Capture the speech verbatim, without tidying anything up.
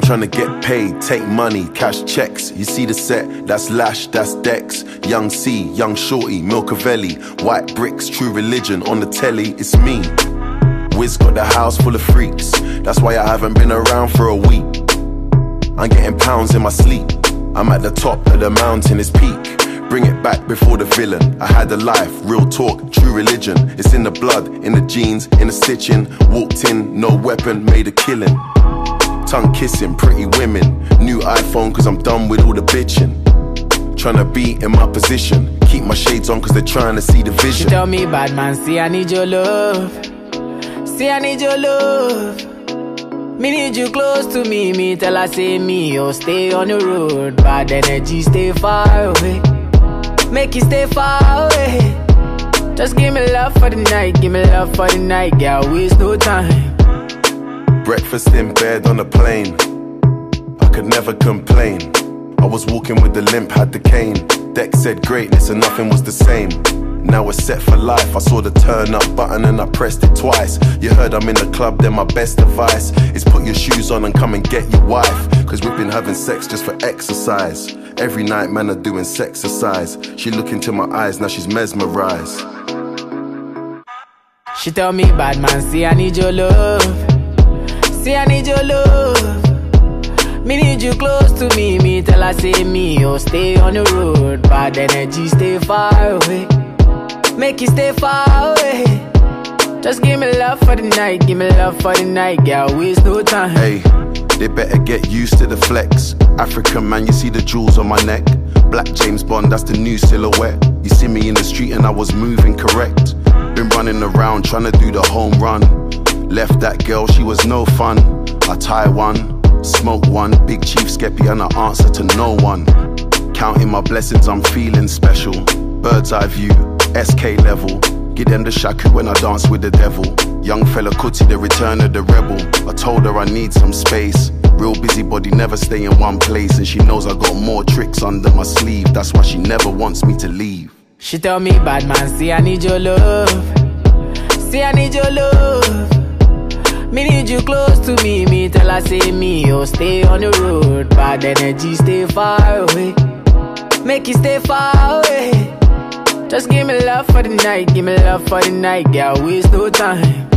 tryna get paid, take money, cash checks. You see the set, that's Lash, that's Dex. Young C, Young Shorty, Milcavelli. White bricks, True Religion, on the telly, it's me. Wiz got the house full of freaks, that's why I haven't been around for a week. I'm getting pounds in my sleep, I'm at the top of the mountain, it's peak. Bring it back before the villain. I had a life, real talk, True Religion. It's in the blood, in the jeans, in the stitching. Walked in, no weapon, made a killing. Tongue kissing, pretty women. New iPhone cause I'm done with all the bitching. Tryna be in my position. Keep my shades on cause they're trying to see the vision. She tell me, bad man, see I need your love. See I need your love. Me need you close to me. Me tell her say me, oh stay on the road. Bad energy, stay far away. Make you stay far away. Just give me love for the night. Give me love for the night. Girl, waste no time. Breakfast in bed on a plane, I could never complain. I was walking with the limp, had the cane. Dex said greatness and nothing was the same. Now we're set for life. I saw the turn up button and I pressed it twice. You heard I'm in the club, then my best advice is put your shoes on and come and get your wife. Cause we've been having sex just for exercise. Every night man are doing sexercise. She look into my eyes, now she's mesmerized. She tell me, bad man, see I need your love. See I need your love. Me need you close to me. Me tell her say me, oh stay on the road. Bad energy, stay far away. Make you stay far away. Just give me love for the night. Give me love for the night. Girl, waste no time. Hey, they better get used to the flex. African man, you see the jewels on my neck. Black James Bond, that's the new silhouette. You see me in the street and I was moving correct. Been running around trying to do the home run. Left that girl, she was no fun. I tie one, smoke one. Big Chief Skeppy and I answer to no one. Counting my blessings, I'm feeling special. Bird's eye view, S K level. Give them the shaku when I dance with the devil. Young fella Kuti, the return of the rebel. I told her I need some space. Real busybody, never stay in one place. And she knows I got more tricks under my sleeve. That's why she never wants me to leave. She tell me, bad man, see I need your love. See I need your love. Me need you close to me. Me tell her say me, oh stay on the road. Bad energy, stay far away. Make you stay far away. Just give me love for the night. Give me love for the night. Girl, waste no time.